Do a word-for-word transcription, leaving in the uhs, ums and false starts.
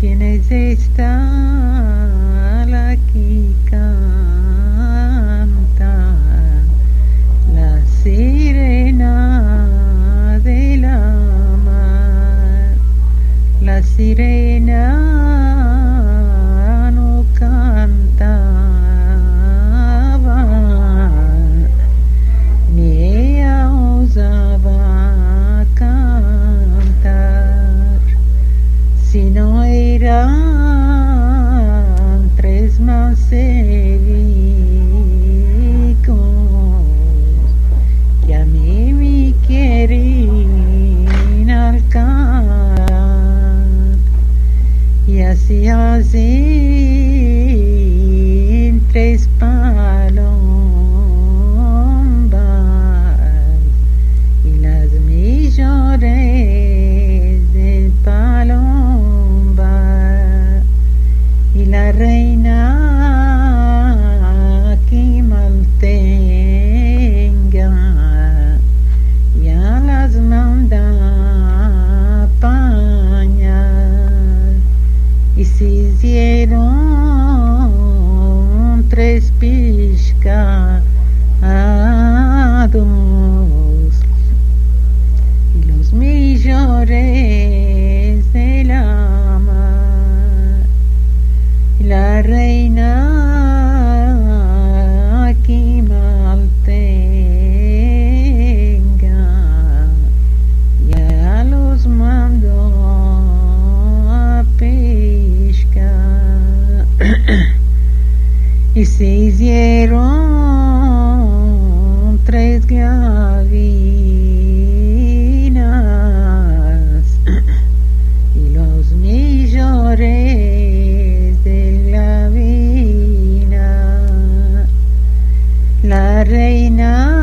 ¿Quién es esta la que canta? La sirena de la mar. La sirena no cantaba, ni ella osaba cantar, sino eran tres mancebicos que a mí me quieren alcanzar. Y así así tres palombas y las millores del palomba y la reina que mal tenga ya las manda apañar. Y se hicieron tres pescados y los millores de la mar. Y la reina que mal tenga ya los mandó a pescar. Y se hicieron tres gallinas y los millores de gallina. La reina